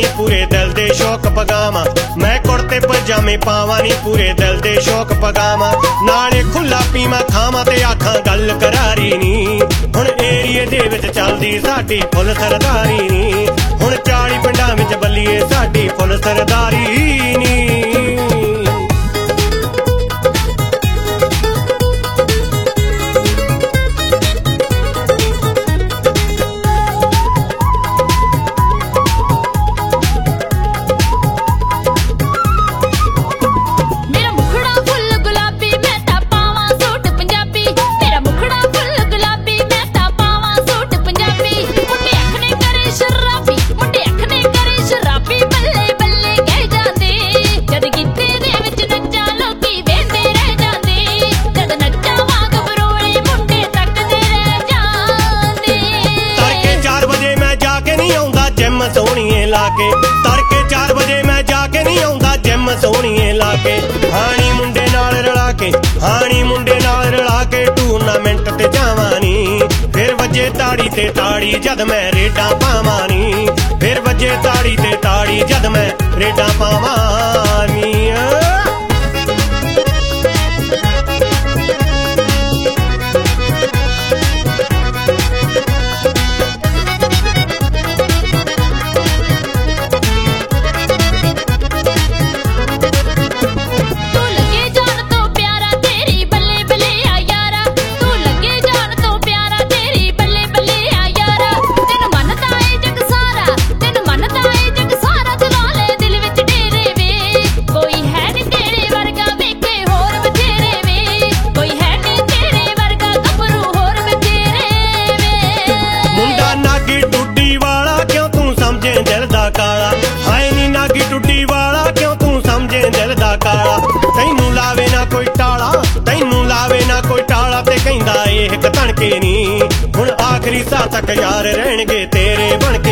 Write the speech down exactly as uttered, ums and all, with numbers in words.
ਨੀ ਪੂਰੇ ਦਿਲ ਦੇ ਸ਼ੌਕ ਪਗਾਵਾਂ ਮੈਂ ਕੁੜਤੇ ਪਜਾਮੇ ਪਾਵਾਂ ਨੀ ਪੂਰੇ ਦਿਲ ਦੇ ਸ਼ੌਕ ਪਗਾਵਾਂ ਨਾਲੇ ਖੁੱਲਾ ਪੀਵਾਂ ਖਾਵਾਂ ਤੇ ਆਖਾਂ ਗੱਲ ਕਰਾਰੀ ਨੀ ਹੁਣ ਏਰੀਏ ਦੇ ਵਿੱਚ ਚੱਲਦੀ ਸਾਡੀ ਫੁੱਲ ਸਰਦਾਰੀ ਨੀ ਹੁਣ ਚਾਲੀ ਪਿੰਡਾਂ ਵਿੱਚ ਬੱਲੀਏ ਸਾਡੀ ਫੁੱਲ ਸਰਦਾਰੀ ਨੀ ਸੋਹਣੀਏ ਲਾ ਕੇ ਤੜਕੇ ਚਾਰ ਵਜੇ ਮੈਂ ਜਾ ਕੇ ਨਹੀਂ ਆਉਂਦਾ ਜਿੰਮ ਸੋਹਣੀਏ ਲਾ ਕੇ ਹਾਣੀ ਮੁੰਡੇ ਨਾਲ ਰਲਾ ਕੇ ਹਾਣੀ ਮੁੰਡੇ ਨਾਲ ਰਲਾ ਕੇ ਟੂਰਨਾਮੈਂਟ ਤੇ ਜਾਵਾਂ ਨੀ ਫਿਰ ਵੱਜੇ ਤਾੜੀ ਤੇ ਤਾੜੀ ਜਦ ਮੈਂ ਰੇਡਾਂ ਪਾਵਾਂ ਨੀ ਫਿਰ ਵੱਜੇ ਤਾੜੀ ਤੇ ਤਾੜੀ ਜਦ ਮੈਂ ਰੇਡਾਂ ਪਾਵਾਂ ਨੀ ਹਾਏ ਨੀ ਨਾਗੀ ਟੁੱਡੀ ਵਾਲਾ ਕਿਉਂ ਤੂੰ ਸਮਝੇ ਦਿਲ ਦਾ ਕਾਲਾ ਤੈਨੂੰ ਲਾਵੇ ਨਾ ਕੋਈ ਟਾਲਾ ਤੈਨੂੰ ਲਾਵੇ ਨਾ ਕੋਈ ਟਾਲਾ ਤੇ ਕਹਿੰਦਾ ਇਹ ਕਤਣਕੇ ਨੀ ਹੁਣ ਆਖਰੀ ਸਾਹ ਤੱਕ ਯਾਰ ਰਹਿਣਗੇ ਤੇਰੇ ਬਣ